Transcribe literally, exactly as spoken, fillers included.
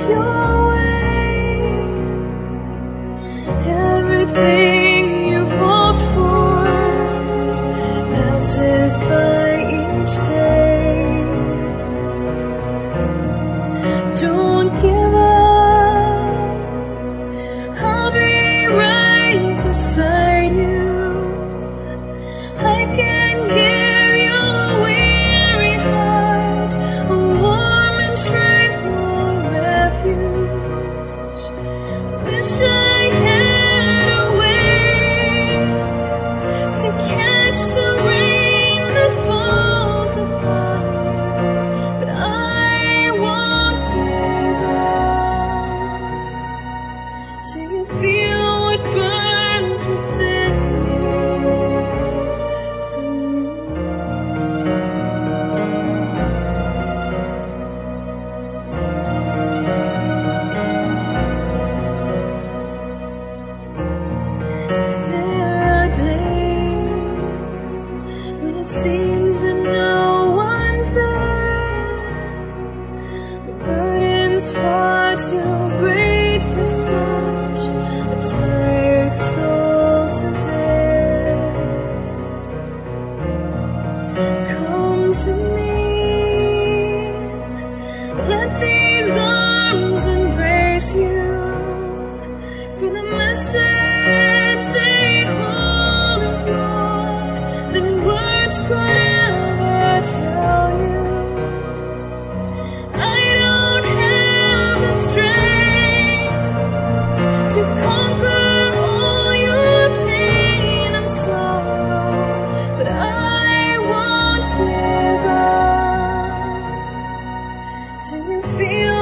your way. Everything you've hoped for passes by each day. Don't give up, I'll be right beside you. I can give you a weary heart, a warm and tranquil refuge. Wish I had a way to catch the rain that falls upon you, but I won't give up till you feel what burns within me for you. If there are days when it seems that no one's there, the burden's far too great for such a tired soul to bear. Come to me, let these arms embrace you, for the message they hold is more than words could ever tell you. I don't have the strength to conquer all your pain and sorrow, but I won't give up till you feel